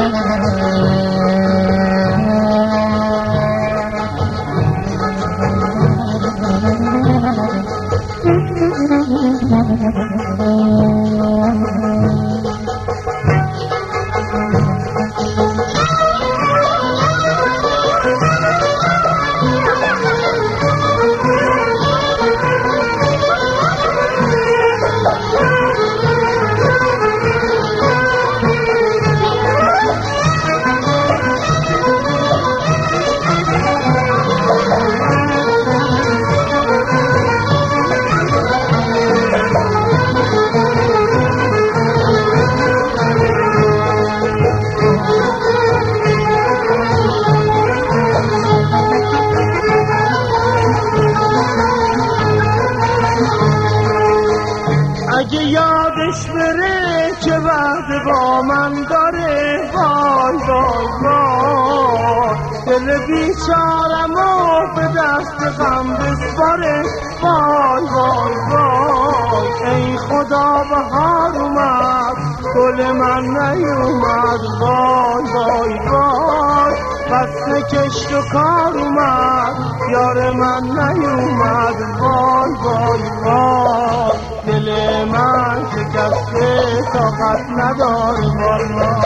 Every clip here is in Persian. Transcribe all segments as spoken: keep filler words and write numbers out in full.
اگه یادش بره که وعده با من داره، وای وای وای دل بیچارمو به دست غم بسپاره، وای وای وای ای خدا بهار اومد گل من نیومد، وای وای وای فصل کشت و کار اومد یار من نیومد، وای وای وای دل من شکسته طاقت نداره والا.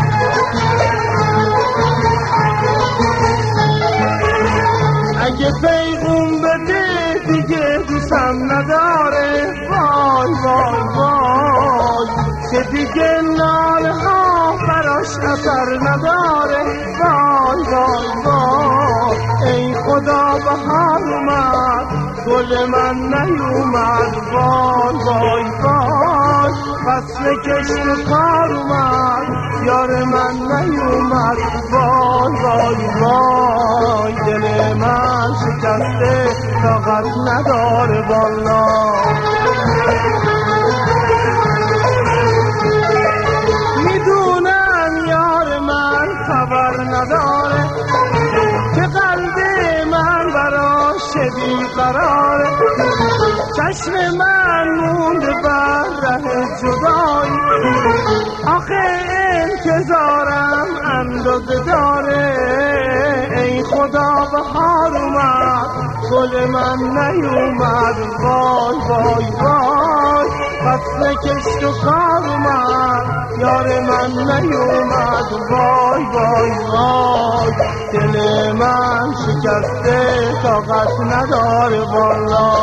اگه پیغون بده دیگه دوستم نداره، وای وای وای که دیگه ناله ها براش اثر نداره، وای وای وای ای خدا بهار اومد گل من نیومد، وای وای وای فصل کشت و کار اومد یار من نیومد، وای وای وای دل من شکسته طاقت نداره والا. میدونم یار من خبر نداره که قلب من براش بیقراره، چشم من مونده بر ره جدایی، آخه انتظارم اندازه داره، ای خدا بهار اومد گل من نیومد، وای وای وای فصل کشت و کار اومد یار من نیومد، وای وای وای دل من شکسته طاقت نداره والا.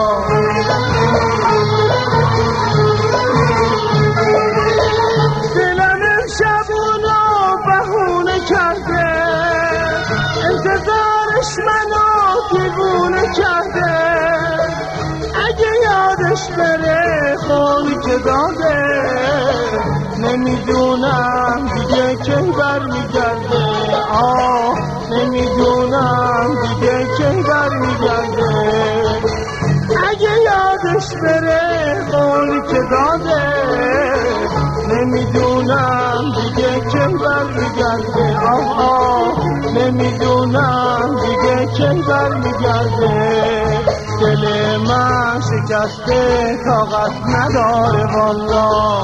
دلم امشب اونو بهونه کرده، انتظارش منو دیوونه کرده، اگه یادش بره خونی که داده، نمیدونم دیگه کی برمیگرده، آه نمیدونم دیگه کی برمیگرده، اگه یادش بره خونی که داده، نمیدونم دیگه کی برمیگرده، آه آه نمیدونم دیگه کی برمیگرده، دل من شکسته طاقت نداره والا.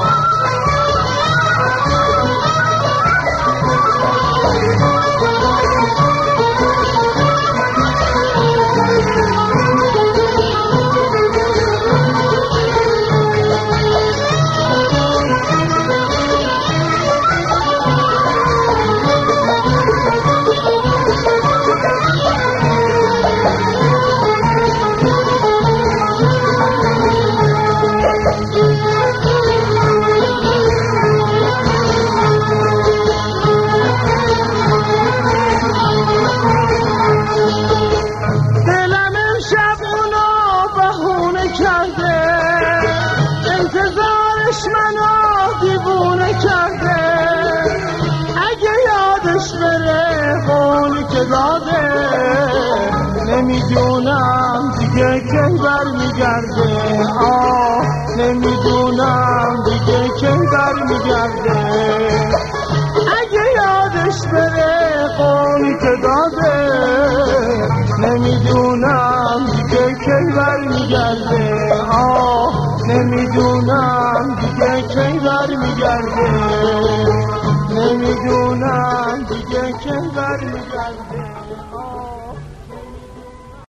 منو دیوونه کرده، اگه یادش بره خونی که داده، نمیدونم دیگه کی برمیگرده، آه نمیدونم دیگه کی برمیگرده، اگه یادش بره خونی که داده، نمیدونم دیگه کی برمیگرده، آه نمیدونم دیگه کی برمیگرده، نمیدونم نمیدونم دیگه که برمیگرده.